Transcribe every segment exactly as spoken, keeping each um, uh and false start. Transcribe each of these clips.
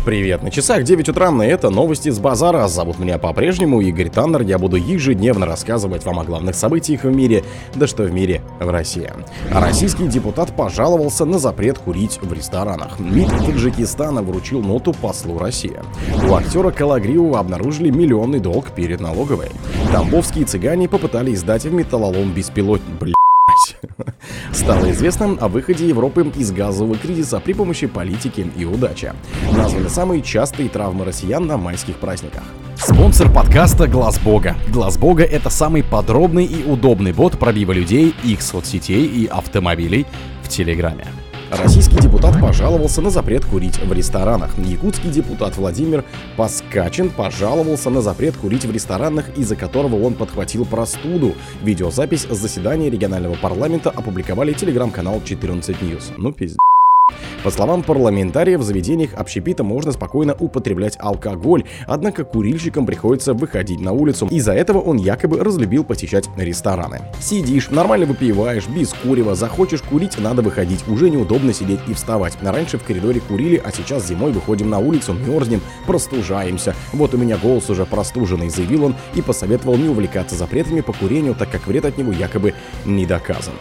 Привет, на часах девять утра, и это новости с базара. Зовут меня по-прежнему Игорь Таннер. Я буду ежедневно рассказывать вам о главных событиях в мире, да что в мире, в России. Российский депутат пожаловался на запрет курить в ресторанах. МИД Таджикистана вручил ноту послу России. У актера Калагриева обнаружили миллионный долг перед налоговой. Тамбовские цыгане попытались сдать в металлолом беспилотник. Бля. Стало известно о выходе Европы из газового кризиса при помощи политики и удачи. Названы самые частые травмы россиян на майских праздниках. Спонсор подкаста Глаз Бога. Глаз Бога — это самый подробный и удобный бот пробива людей, их соцсетей и автомобилей в Телеграме. Российский депутат пожаловался на запрет курить в ресторанах. Якутский депутат Владимир Паскачин пожаловался на запрет курить в ресторанах, из-за которого он подхватил простуду. Видеозапись заседания регионального парламента опубликовали телеграм-канал четырнадцать ньюс. Ну пиздец. По словам парламентария, в заведениях общепита можно спокойно употреблять алкоголь, однако курильщикам приходится выходить на улицу. Из-за этого он якобы разлюбил посещать рестораны. Сидишь, нормально выпиваешь, без курева, захочешь курить, надо выходить. Уже неудобно сидеть и вставать. Раньше в коридоре курили, а сейчас зимой выходим на улицу, мерзнем, простужаемся. Вот у меня голос уже простуженный, заявил он и посоветовал не увлекаться запретами по курению, так как вред от него якобы не доказан.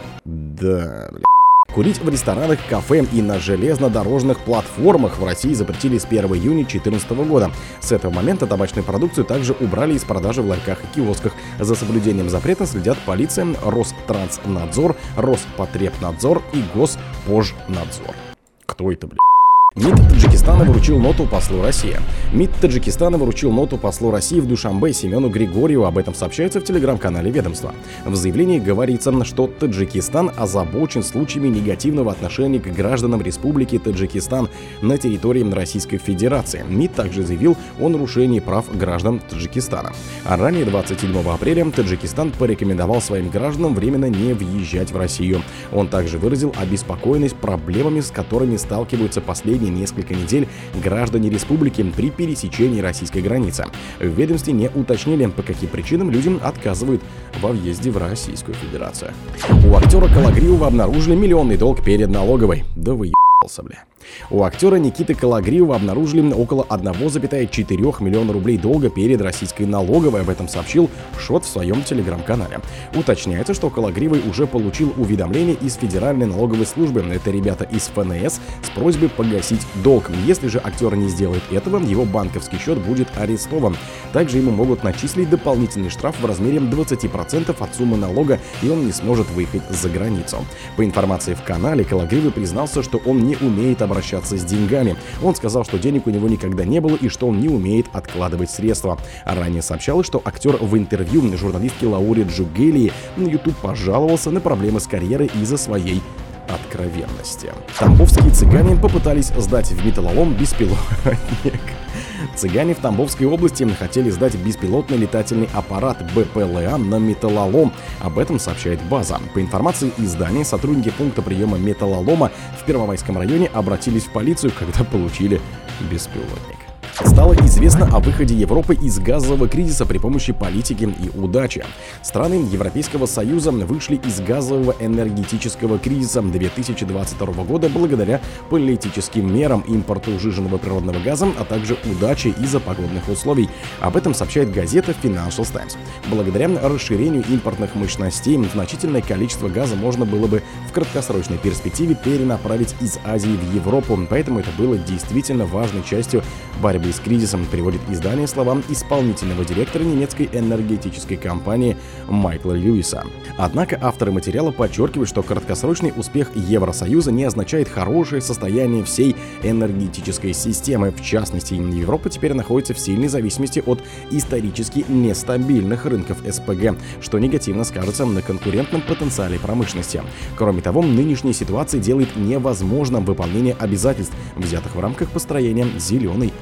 Да, бля. Курить в ресторанах, кафе и на железнодорожных платформах в России запретили с первого июня две тысячи четырнадцатого года. С этого момента табачную продукцию также убрали из продажи в ларьках и киосках. За соблюдением запрета следят полиция, Ространснадзор, Роспотребнадзор и Госпожнадзор. Кто это, блядь? МИД Таджикистана вручил ноту послу России. МИД Таджикистана вручил ноту послу России в Душанбе Семену Григорьеву. Об этом сообщается в телеграм-канале ведомства. В заявлении говорится, что Таджикистан озабочен случаями негативного отношения к гражданам Республики Таджикистан на территории Российской Федерации. МИД также заявил о нарушении прав граждан Таджикистана. А ранее, двадцать седьмого апреля, Таджикистан порекомендовал своим гражданам временно не въезжать в Россию. Он также выразил обеспокоенность проблемами, с которыми сталкиваются последние несколько недель граждане республики при пересечении российской границы. В ведомстве не уточнили, по каким причинам людям отказывают во въезде в Российскую Федерацию. У актера Калагриева обнаружили миллионный долг перед налоговой. Да вы ебался, бля. У актера Никиты Калагриева обнаружили около одна целая четыре десятых миллиона рублей долга перед российской налоговой. Об этом сообщил ШОТ в своем телеграм-канале. Уточняется, что Калагриевый уже получил уведомление из Федеральной налоговой службы. Это ребята из эф эн эс с просьбой погасить долг. Если же актер не сделает этого, его банковский счет будет арестован. Также ему могут начислить дополнительный штраф в размере двадцати процентов от суммы налога, и он не сможет выехать за границу. По информации в канале, Калагриевый признался, что он не умеет обращаться с деньгами. Он сказал, что денег у него никогда не было и что он не умеет откладывать средства. А ранее сообщалось, что актер в интервью журналистке Лауре Джугелии на YouTube пожаловался на проблемы с карьерой из-за своей откровенности. Тамбовские цыгане попытались сдать в металлолом беспилотник. Цыгане в Тамбовской области хотели сдать беспилотный летательный аппарат бэ пэ эл а на металлолом. Об этом сообщает База. По информации издания, сотрудники пункта приема металлолома в Первомайском районе обратились в полицию, когда получили беспилотник. Стало известно о выходе Европы из газового кризиса при помощи политики и удачи. Страны Европейского Союза вышли из газового энергетического кризиса две тысячи двадцать второго года благодаря политическим мерам, импорту сжиженного природного газа, а также удаче из-за погодных условий. Об этом сообщает газета Financial Times. Благодаря расширению импортных мощностей значительное количество газа можно было бы в краткосрочной перспективе перенаправить из Азии в Европу, поэтому это было действительно важной частью борьбы с кризисом, приводит издание словам исполнительного директора немецкой энергетической компании Майкла Льюиса. Однако авторы материала подчеркивают, что краткосрочный успех Евросоюза не означает хорошее состояние всей энергетической системы. В частности, Европа теперь находится в сильной зависимости от исторически нестабильных рынков эс пэ гэ, что негативно скажется на конкурентном потенциале промышленности. Кроме того, нынешняя ситуация делает невозможным выполнение обязательств, взятых в рамках построения зеленой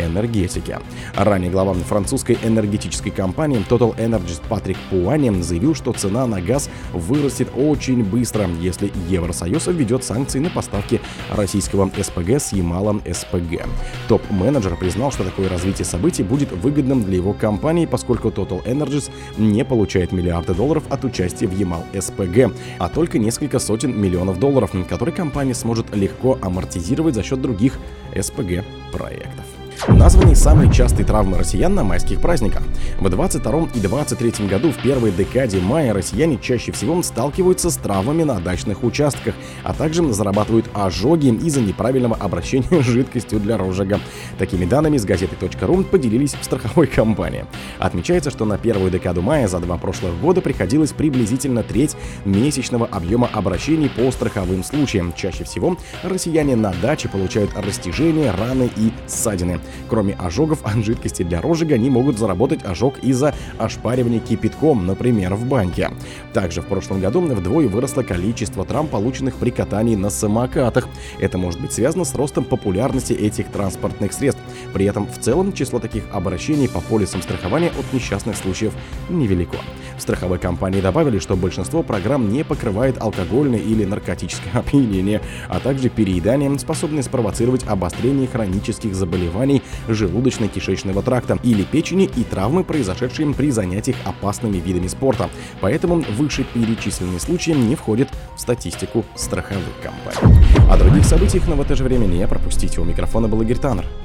энергетики. Ранее глава французской энергетической компании Total Energies Патрик Пуани заявил, что цена на газ вырастет очень быстро, если Евросоюз введет санкции на поставки российского СПГ с Ямалом-СПГ. Топ-менеджер признал, что такое развитие событий будет выгодным для его компании, поскольку Total Energies не получает миллиарды долларов от участия в Ямал-СПГ, а только несколько сотен миллионов долларов, которые компания сможет легко амортизировать за счет других СПГ-проектов. Названы самые частые травмы россиян на майских праздниках. В двадцать втором и двадцать третьем году в первой декаде мая россияне чаще всего сталкиваются с травмами на дачных участках, а также зарабатывают ожоги из-за неправильного обращения с жидкостью для розжига. Такими данными с газетой точка ру поделились в страховой компании. Отмечается, что на первую декаду мая за два прошлых года приходилось приблизительно треть месячного объема обращений по страховым случаям. Чаще всего россияне на даче получают растяжения, раны и ссадины. Кроме ожогов от жидкости для розжига, они могут заработать ожог из-за ошпаривания кипятком, например, в баньке. Также в прошлом году вдвое выросло количество травм, полученных при катании на самокатах. Это может быть связано с ростом популярности этих транспортных средств. При этом в целом число таких обращений по полисам страхования от несчастных случаев невелико. В страховой компании добавили, что большинство программ не покрывает алкогольное или наркотическое опьянение, а также переедание, способное спровоцировать обострение хронических заболеваний желудочно-кишечного тракта или печени и травмы, произошедшие при занятиях опасными видами спорта. Поэтому вышеперечисленные случаи не входят в статистику страховых компаний. О других событиях, но в это же время не пропустите. У микрофона был Игорь Таннер.